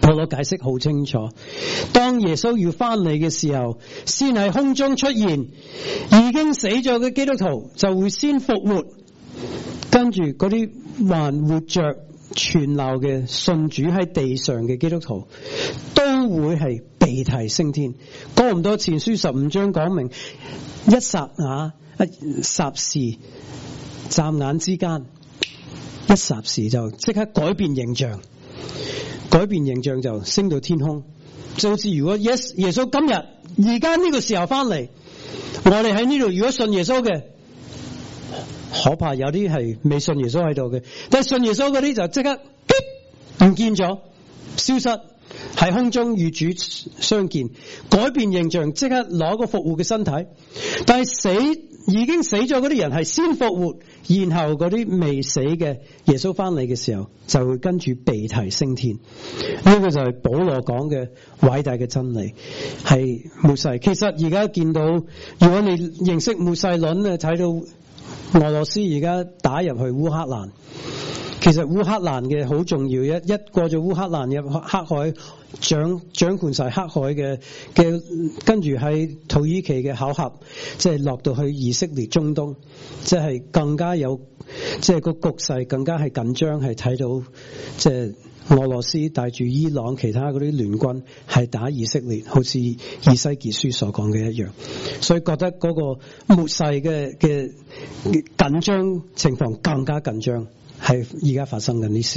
保羅解釋好清楚，當耶穌要翻嚟嘅時候，先喺空中出現，已經死咗嘅基督徒就會先復活，跟住嗰啲還活着存留嘅信主喺地上嘅基督徒都會係被提升天。哥林多前書十五章講明，一霎那一霎時，眨眼之間，一霎時就即刻改變形象，改變形象就升到天空。就好似如果耶耶穌今日而家呢個時候翻嚟，我哋喺呢度如果信耶穌嘅，可怕有啲係未信耶穌喺度嘅，但係信耶穌嗰啲就即刻唔見咗，消失喺空中與主相見，改變形象，即刻攞個復活嘅身體。但係死已經死咗嗰啲人係先復活，然後嗰啲未死嘅耶穌翻嚟嘅時候就會跟住被提升天。呢個就係保羅講嘅偉大嘅真理，係末世。其實而家見到，如果你認識末世論咧，睇到俄羅斯而家打入去烏克蘭，其實烏克蘭嘅好重要，一一過咗烏克蘭入黑海，掌掌管晒黑海嘅嘅，跟住喺土耳其嘅考核，即係落到去以色列中東，即係更加有，即係個局勢更加係緊張，係睇到即係俄羅斯帶住伊朗其他嗰啲聯軍係打以色列，好似以西結書所講嘅一樣，所以覺得嗰個末世嘅嘅緊張情況更加緊張，係而家發生緊啲事。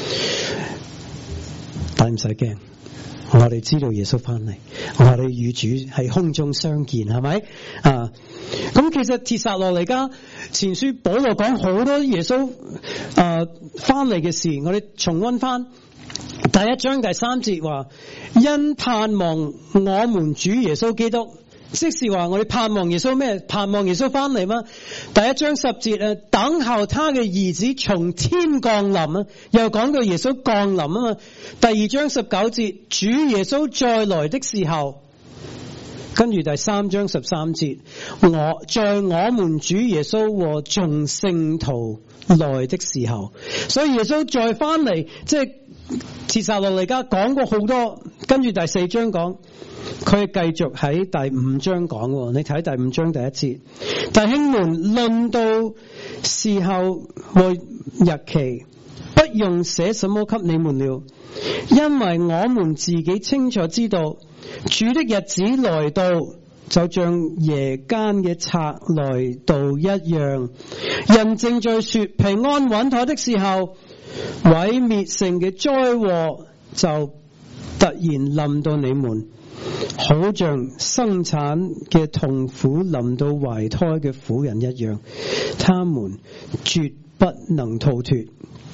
但唔使驚，我哋知道耶穌翻嚟，我哋與主喺空中相見，係咪啊？咁其實帖撒羅尼迦前書保羅講好多耶穌啊翻嚟嘅事，我哋重溫翻第一章第三節話，因盼望我們主耶穌基督。即是話我哋盼望耶穌咩？盼望耶穌翻嚟嗎？第一章十節啊，等候他嘅兒子從天降臨啊，又講到耶穌降臨啊嘛。第二章十九節，主耶穌再來的時候，跟住第三章十三節，我在我們主耶穌和眾聖徒來的時候，所以耶穌再翻嚟，即係帖撒羅尼迦講過好多，跟住第四章講。佢繼續喺第五章講，你睇第五章第一節，弟兄們，論到時候和日期，不用寫什麼給你們了，因為我們自己清楚知道，主的日子來到，就像夜間嘅賊來到一樣。人正在說平安穩妥的時候，毀滅性嘅災禍就突然臨到你們。好像生產嘅痛苦臨到懷胎嘅婦人一樣，他們絕不能逃脫。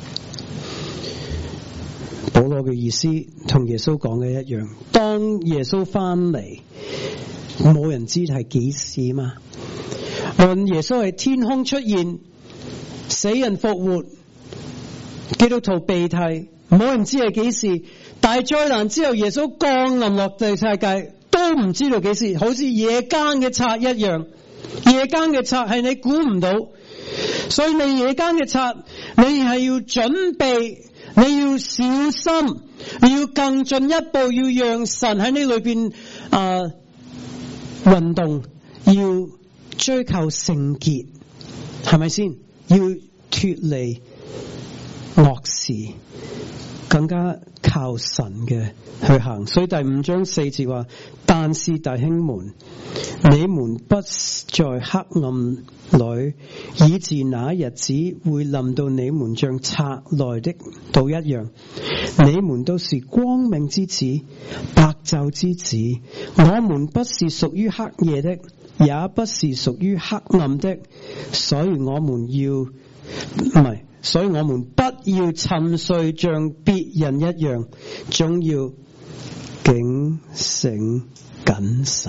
保羅嘅意思同耶穌講嘅一樣，當耶穌翻嚟，冇人知係幾時嘛。論耶穌係天空出現，死人復活，基督徒被提，冇人知係幾時。大災難之後，耶穌降臨落地世界，都唔知道幾時，好似夜間嘅賊一樣。夜間嘅賊係你估唔到，所以你夜間嘅賊，你係要準備，你要小心，你要更進一步，要讓神喺你裏邊啊運動，要追求聖潔，係咪先？要脫離惡事，更加靠神嘅去行。所以第五章四節話，但是弟兄們，你們不在黑暗裏，以致那日子會臨到你們像賊來的到一樣。你們都是光明之子，白晝之子。我們不是屬於黑夜的，也不是屬於黑暗的，所以我們要唔係。所以我們不要沉睡像別人一樣，總要警醒謹慎。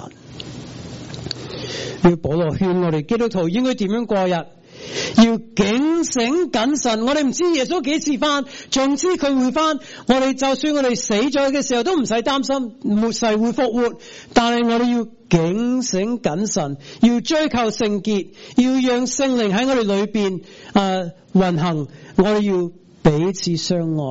要保羅勸我哋基督徒應該點樣過日？要警醒謹慎。我哋唔知耶穌幾時翻，總之佢會翻。我哋就算我哋死咗嘅時候都唔使擔心末世會復活，但係我哋要警醒謹慎，要追求聖潔，要讓聖靈喺我哋裏邊啊運行。我哋要彼此相愛，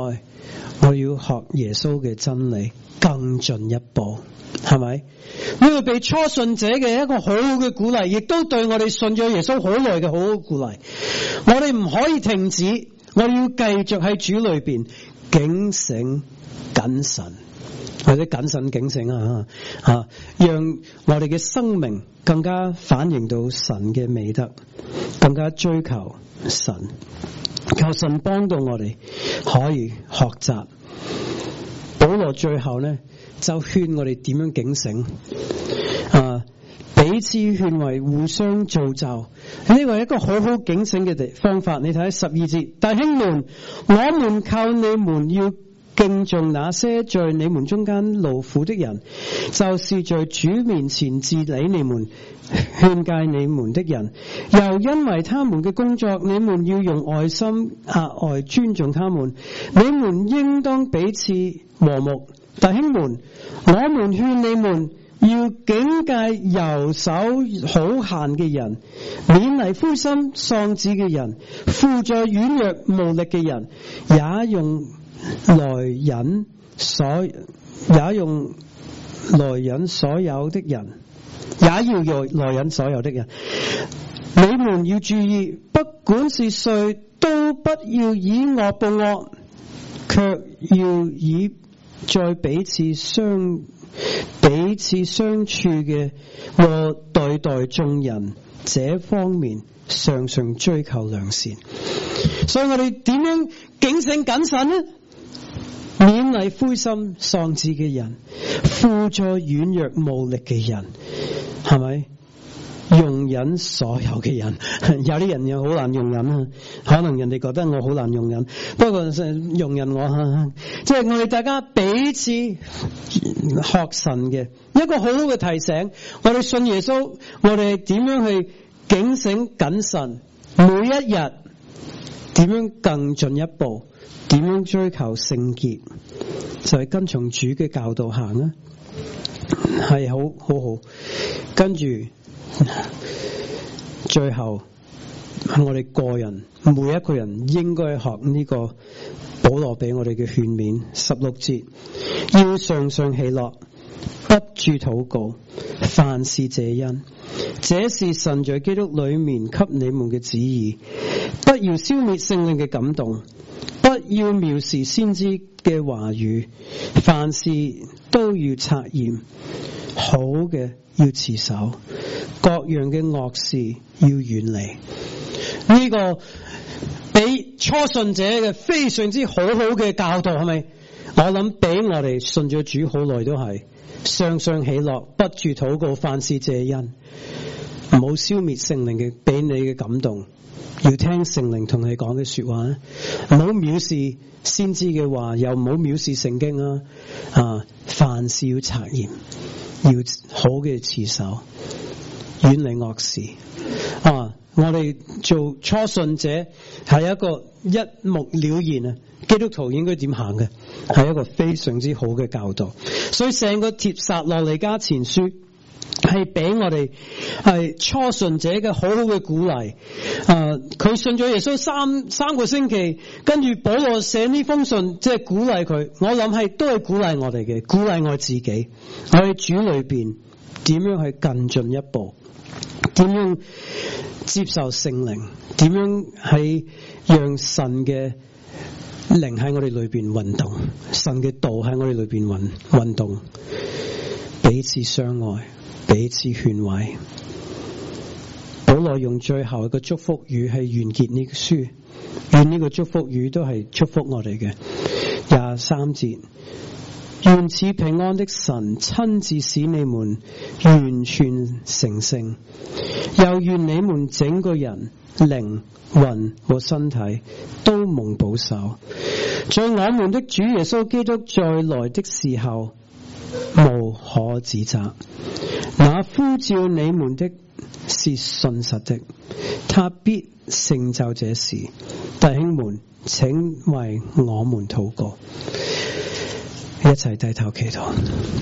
我要學耶穌嘅真理更進一步，係咪？呢個被初信者嘅一個好好嘅鼓勵，亦都對我哋信咗耶穌好耐嘅好好鼓勵。我哋唔可以停止，我哋要繼續喺主裏邊警醒謹慎，或者謹慎警醒啊啊，讓我哋嘅生命更加反映到神嘅美德，更加追求神，求神幫到我哋可以學習。保羅最後呢就勸我哋點樣警醒啊，彼此勸慰，互相造就，呢個係一個好好警醒嘅地方法。你睇十二節，弟兄們，我們靠你們要敬重那些在你們中間勞苦的人，就是在主面前治理你們、勸誡你們的人，又因為他們嘅工作，你們要用愛心額外尊重他們。你們應當彼此和睦。弟兄們，我們勸你們要警戒游手好閒嘅人，勉勵灰心喪志嘅人，扶助軟弱無力嘅人，也用來忍所也用來忍所有的人，也要用來忍所有的人。你們要注意，不管是誰，都不要以惡報惡，卻要以在彼此相彼此相處嘅和對待眾人這方面，常常追求良善。所以我哋點樣警醒謹慎呢？勉勵灰心喪志嘅人，輔助軟弱無力嘅人，係咪？容忍所有嘅人，有啲人又好難容忍啊，可能人哋覺得我好難容忍，不過容忍我吓，即係我哋大家彼此學神嘅一個好好嘅提醒。我哋信耶穌，我哋點樣去警醒謹慎，每一日點樣更進一步，點樣追求聖潔，就係跟從主嘅教導行啊，係好好好。跟住最後我哋個人每一個人應該學呢個保羅俾我哋嘅勸勉。十六節，要常常喜樂，不住禱告，凡事謝恩，這是神在基督裏面給你們嘅旨意。不要消滅聖靈嘅感動，不要藐視先知嘅話語，凡事都要察驗，好嘅要持守，各樣嘅惡事要遠離。呢、這個俾初信者嘅非常之好好嘅教導，係咪？我諗俾我哋信咗主好耐都係常常喜樂，不住禱告，凡事謝恩，唔好消滅聖靈嘅俾你嘅感動，要聽聖靈同你講嘅說話，唔好藐視先知嘅話，又唔好藐視聖經啊！啊，凡事要察驗，要好嘅持守，遠離惡事啊！我哋做初信者係一個一目了然啊，基督徒應該點行嘅，係一個非常之好嘅教導。所以成個帖撒羅尼迦前書係俾我哋係初信者嘅好好嘅鼓勵。啊，佢信咗耶穌三三個星期，跟住保羅寫呢封信，即係鼓勵佢。我諗係都係鼓勵我哋嘅，鼓勵我自己。我喺主裏邊點樣去更進一步？點樣接受聖靈？點樣喺讓神嘅靈喺我哋裏邊運動？神嘅道喺我哋裏邊運運動，彼此相愛，彼此勸慰。保羅用最後一個祝福語係完結呢個書，願呢個祝福語都係祝福我哋嘅。廿三節。願賜平安的神親自使你們完全成聖，又願你們整個人靈魂和身體都蒙保守，在我們的主耶穌基督再來的時候無可指責。那呼召你們的是信實的，他必成就這事。弟兄們，請為我們禱告。一齊低頭祈禱。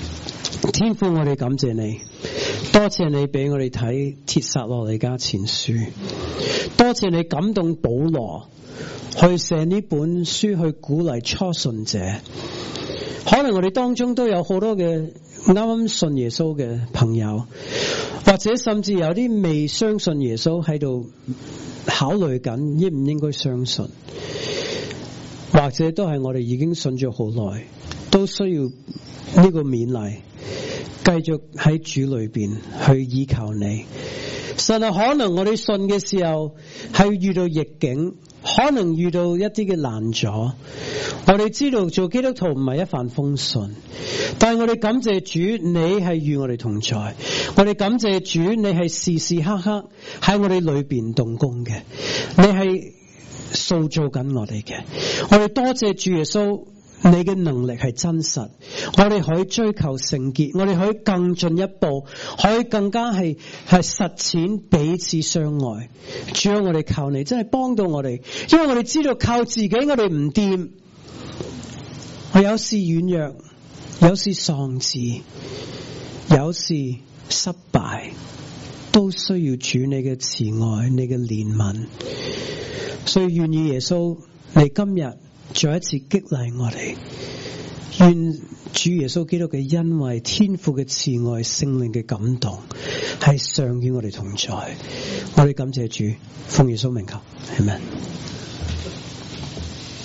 天父，我哋感謝你，多謝你俾我哋睇帖撒羅尼迦前書，多謝你感動保羅去寫呢本書去鼓勵初信者。可能我哋當中都有好多嘅啱啱信耶穌嘅朋友，或者甚至有啲未相信耶穌喺度考慮緊應唔應該相信，或者都係我哋已經信咗好耐，都需要呢個勉勵，繼續喺主裏邊去依靠你。神啊，可能我哋信嘅時候係遇到逆境，可能遇到一啲嘅難阻，我哋知道做基督徒唔係一帆風順，但係我哋感謝主，你係與我哋同在。我哋感謝主，你係時時刻刻喺我哋裏邊動工嘅，你係塑造緊我哋嘅。我哋多謝主耶穌，你嘅能力係真實，我哋可以追求聖潔，我哋可以更進一步，可以更加係係實踐彼此相愛。主啊，我哋靠你，真係幫到我哋，因為我哋知道靠自己我哋唔掂，我有時軟弱，有時喪志，有時失敗，都需要主你嘅慈愛，你嘅憐憫。所以願意耶穌，你今日再一次激勵我哋，願主耶穌基督嘅恩惠、天父嘅慈愛、聖靈嘅感動係常與我哋同在。我哋感謝主，奉耶穌名求，阿們。